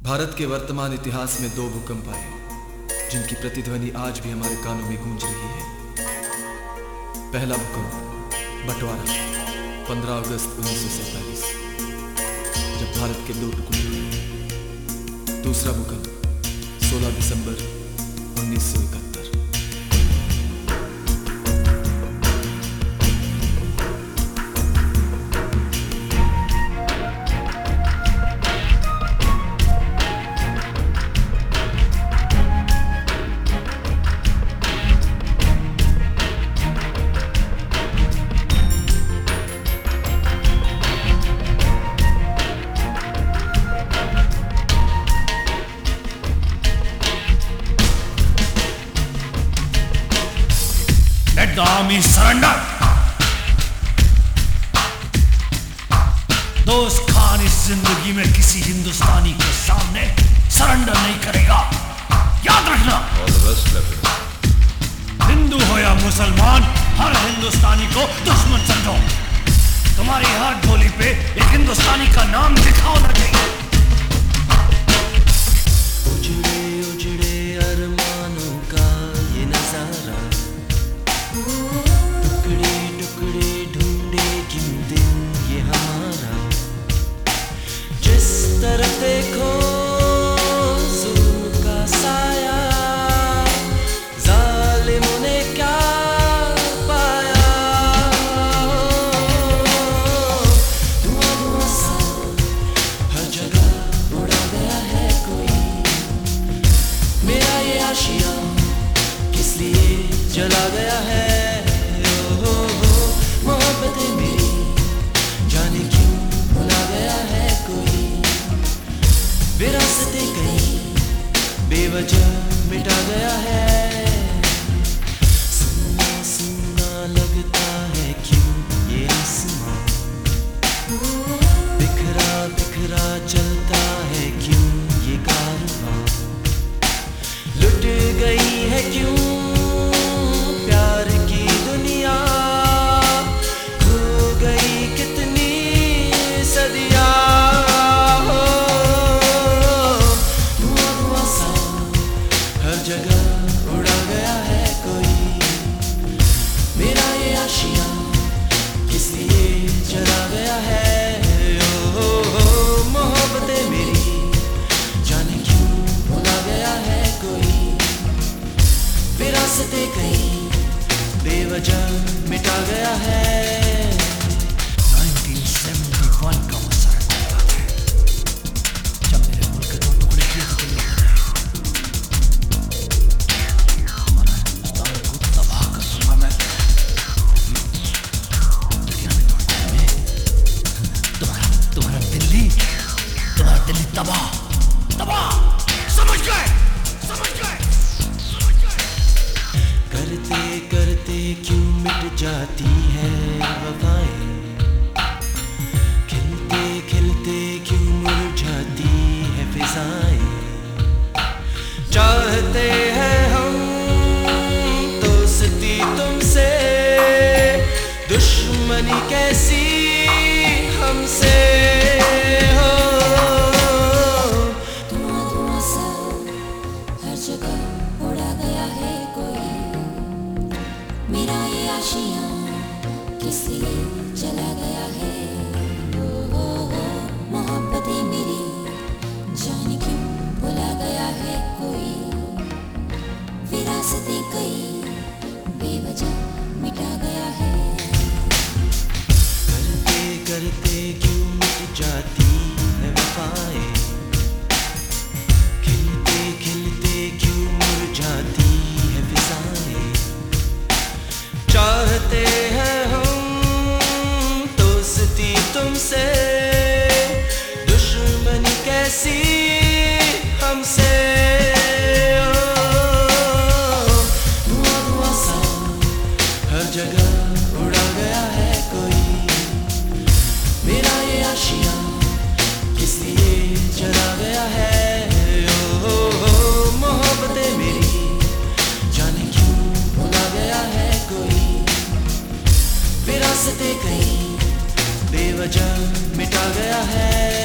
भारत के वर्तमान इतिहास में 2 भूकंप आए जिनकी प्रतिध्वनि आज भी हमारे कानों में गूंज रही है। पहला भूकंप बंटवारा 15 अगस्त 1947 जब भारत के 2 टुकड़े हुए। दूसरा भूकंप 16 दिसंबर 1971। Let the army surrender. दोस्त खान इस जिंदगी में किसी हिंदुस्तानी के सामने सरेंडर नहीं करेगा, याद रखना। All the best, Lieutenant. Hindu हो या मुसलमान, हर हिंदुस्तानी को दुश्मन समझो। तुम्हारी हर गोली पे एक हिंदुस्तानी का नाम लिखा होना चाहिए। उजड़े उजड़े अरमानों का ये नजारा, टुकड़े टुकड़े ढूंढे क्यों दिन ये हमारा। जिस तरफ देखो जुल्म का साया, जालिमों ने क्या पाया। धुआं धुआं सा हर जगह उड़ा गया है कोई। मेरा ये आशिया किस लिए जला गया है। मोहब्बतें मेरी जाने क्यों भुला गया है कोई। विरासतें कहीं बेवजह मिटा गया है। सुना सुना लगता है क्यों ये आसमां, बिखरा बिखरा चलता है क्यों ये कारवां। लुट गई है क्यों प्यार की दुनिया, खो गई कितनी सदियां। धुआं धुआं सा हर जगह उड़ा गया है कोई। मेरा ये आशिया किस लिए जला गया है। मोहब्बतें मेरी जाने क्यों भुला गया है कोई। विरासतें कहीं बेवजह मिटा गया है। 1971 का वो सारा बात है जब मेरे मुल्क के 2 टुकड़े किए थे तुम लोगों ने। हमारा हिंदुस्तान को तबाह कर दूंगा मैं। दुनिया में तुम्हारा दिल्ली तबाह तबाह। समझ गए समझ गए समझ गए। करते करते क्यों मिट जाती है वफाएं, खिलते खिलते क्यों मुरझाती है फिजाएं। चाहते हैं हम दोस्ती तुमसे, दुश्मनी कैसी हमसे हो। धुआं धुआं सा हर जगह उड़ा गया है कोई। मेरा ये आशिया किस लिए जला गया है। मोहब्बतें मेरी जाने क्यों भुला गया है कोई। विरासतें कई बेवजह मिटा गया है। करते करते क्यों मिट जाती है वफाएं, खिलते खिलते क्यों मुरझाती है फिजाएं। चाहते हैं हम दोस्ती तुमसे, दुश्मनी कैसी हमसे। धुआं धुआं सा हर जगह उड़ा गया है कोई। मेरा ये आशिया किस लिए जला गया है। मोहब्बतें मेरी जाने क्यों भुला गया है कोई। विरासतें कहीं बेवजह मिटा गया है।